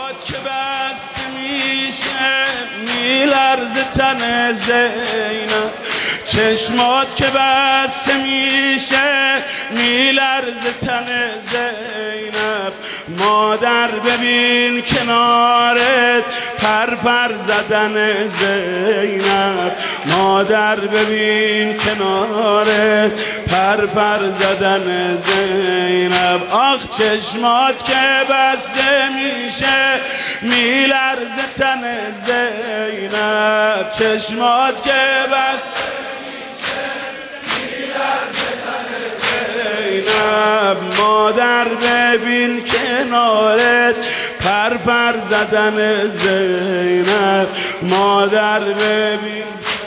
که بس میشه میلرزه تن زینب، چشمات که بس میشه میلرزه تن زینب. مادر ببین کنارت پر زدن زینب، مادر ببین کنارت پر زدن زینب. آخ چشمات که بسته میشه میلرزه تن زینب، چشمات که بسته میشه میلرزه تن زینب. مادر ببین کنارت پر زدن زینب، مادر ببین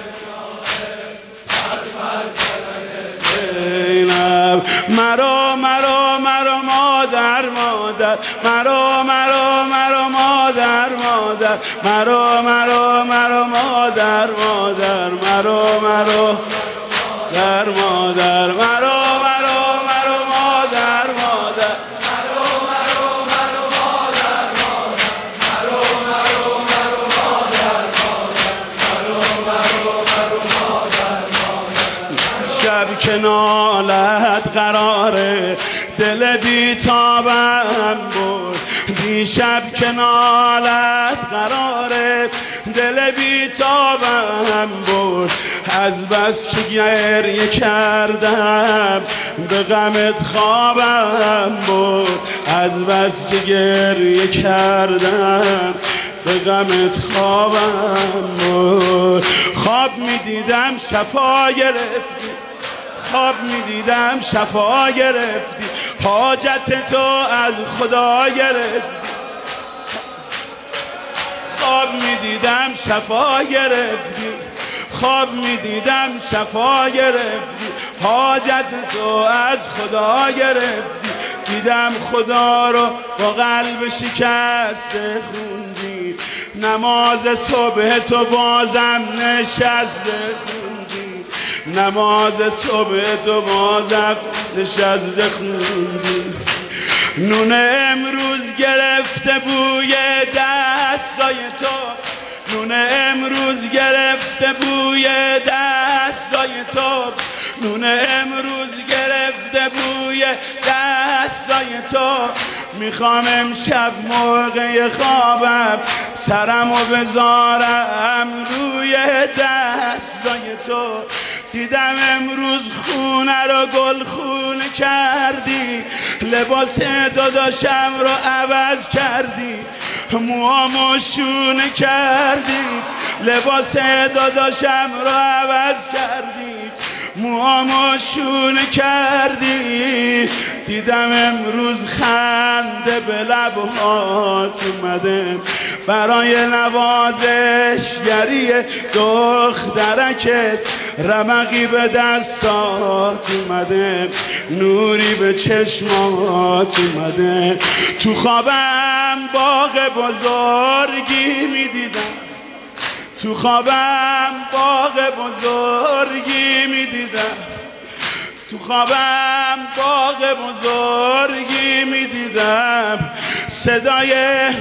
مرا مرا مرا مادر مادر، مرا مرا مرا مادر مادر، مرا مرا مرا مادر مادر، مرا مرا در مادر، مرا مرا مرا مادر مادر، مرا مرا مرا مادر مادر، مرا مرا مرا مادر مادر. شب که نالت قراره دل بیتابم بود، دیشب که نالت قراره دل بیتابم بود. از بس که گریه کردم به غمت خوابم بود، از بس که گریه کردم به غمت خوابم بود. خواب میدیدم شفا گرفتی، خواب میدیدم شفا گرفتی، حاجت تو از خدا گرفتی. خواب میدیدم شفا گرفتی، خواب میدیدم شفا گرفتی، حاجت تو از خدا گرفتی. دیدم خدا رو با قلب شکسته خوندی، نماز صبح تو بازم نشسته خوندی، نماز صبح تو بازم نشسته خوندی. نون امروز گرفته بوی دستای تو، نون امروز گرفته بوی دستای تو، نون امروز گرفته بوی دستای تو. میخوام امشب موقع خوابم سرمو بذارم روی دستای تو. دیدم امروز خونه رو گل خونه کردی، لباس داداشم رو عوض کردی، موامو شونه کردی، لباس داداشم رو عوض کردی، موامو شونه کردی. دیدم امروز خنده به لبهات اومده، برای نوازشگری دخترکت رمقی به دستات اومده، نوری به چشمات اومده. تو خوابم باغ بزرگی میدیدم، تو خوابم باغ بزرگی میدیدم، تو خوابم باغ بزرگی میدیدم. صدای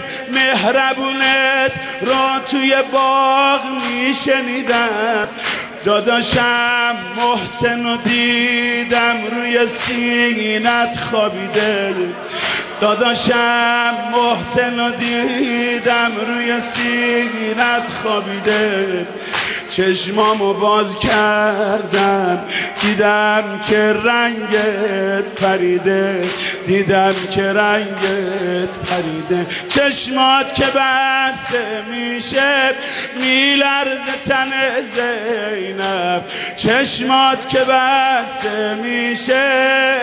مهربونت رو توی باغ میشنیدم. داداشم محسن رو دیدم روی سینت خوابیده، داداشم محسن رو دیدم روی سینت خوابیده. چشمامو باز کردم دیدم که رنگت پریده، دیدم که رنگت پریده. چشمات که بسته میشه میلرزه تن زینب، چشمات که بسته میشه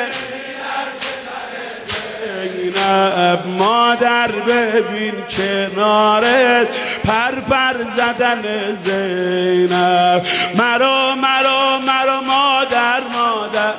زینب. مادر ببین کنارت پر زدن زینب، مرا مرا مرا مادر مادر،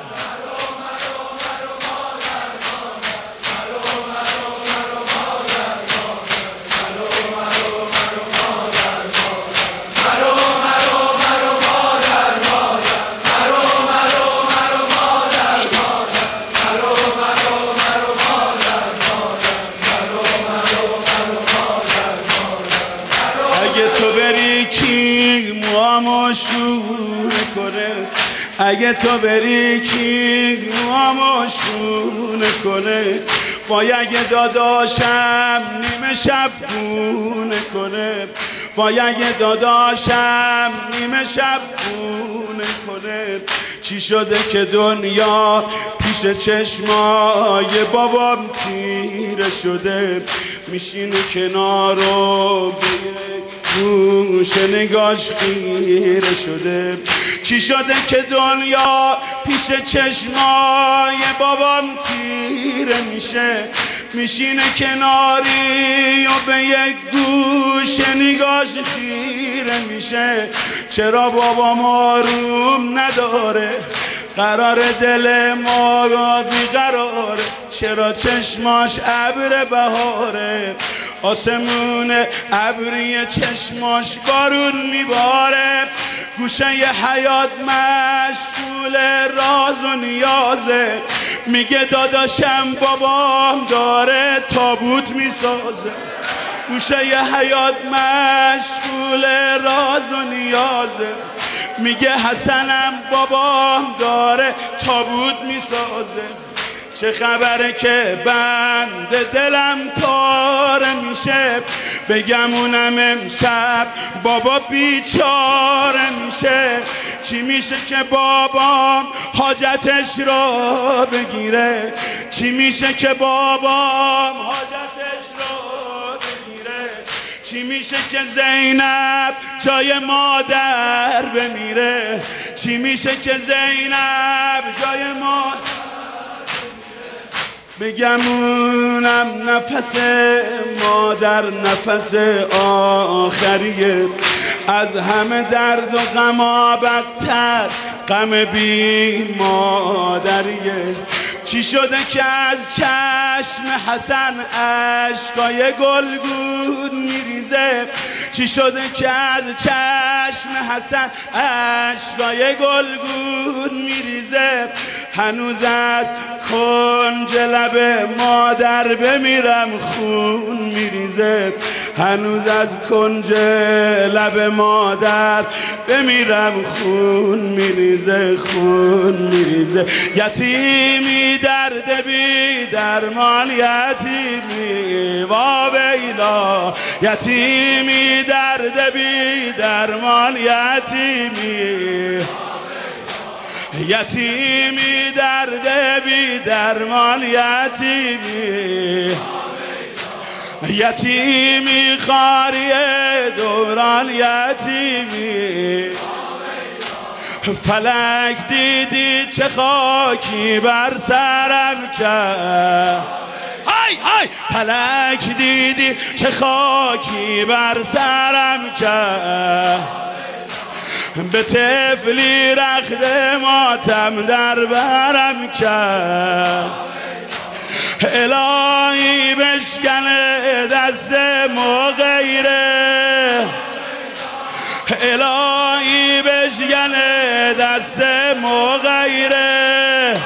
موهامو شونه کنه، اگه تو بری کی موهامو شونه کنه، وای اگه داداشم نیمه شب گونه کنه، وای اگه داداشم نیمه شب گونه کنه. چی شده که دنیا پیش چشمای بابام تیره شده، میشینه کنارو به گوشه نگاش خیره شده. چی شده که دنیا پیش چشمای بابام تیره میشه، میشینه کناری و به یک گوشه نگاش خیره میشه. چرا بابام آروم نداره، قرار دل ما را بیقراره، چرا چشماش ابر بهاره، آسمون ابری چشماش بارون میباره. گوشه ی حیات مشغول راز و نیازه، میگه داداشم بابام داره تابوت میسازه. گوشه ی حیات مشغول راز و نیازه، میگه حسنم بابام داره تابوت میسازه. چه خبره که بند دلم پاره میشه، بگمونم امشب بابا بیچاره میشه. چی میشه که بابام حاجتش را بگیره، چی میشه که بابام حاجتش را بگیره، چی میشه که زینب جای مادر بمیره، چی میشه که زینب جای مادر بگمونم نفس مادر نفس آخریه، از همه درد و غم بدتر غم بی مادریه. چی شده که از چشم حسن اشکای گلگون میریزه، چی شده که از چشم حسن اشکای گلگون میریزه. هنوز از کنج لب مادر بمیرم خون میریزه، هنوز از کنج لب مادر بمیرم خون میریزه، خون میریزه. یتیمی درد بی درمان، یتیمی واویلا، یتیمی درد بی درمان، یتیمی یتیمی درد بی درمان، یتیمی یتیمی خاری دوران، یتیمی فلک دیدی چه خاکی بر سرم کرد، های های فلک دیدی چه خاکی بر سرم کرد، به طفلی رخت ماتم در برم کرد. الهی بشکنه دست مغیره، الهی بشکنه دست مغیره.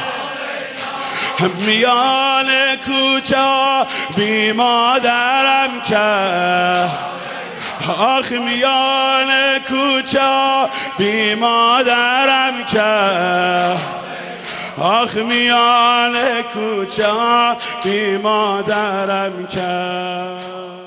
میان کوچه بی مادرم کرد، آخ میان کوچه بی مادرم کرد، آخ میان کوچه بی مادرم کرد.